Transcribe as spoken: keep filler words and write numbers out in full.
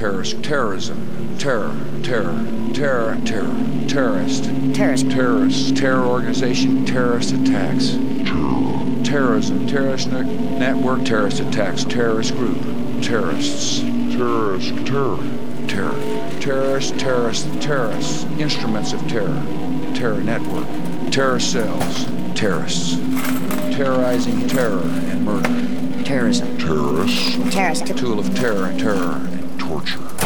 terrorist, terrorism, terror, terror, terror, terror, terrorist, Terrorist. terrorist, terror organization, terrorist attacks, terrorism, terrorist ne- network, terrorist attacks, terrorist group, terrorists, terrorist, terror, terror, terrorist, terrorist, terrorists, instruments of terror, terror network, terror cells, terrorists, terrorizing terror and murder, Terrorism. terrorists, Terrorist. tool of terror and terror and torture.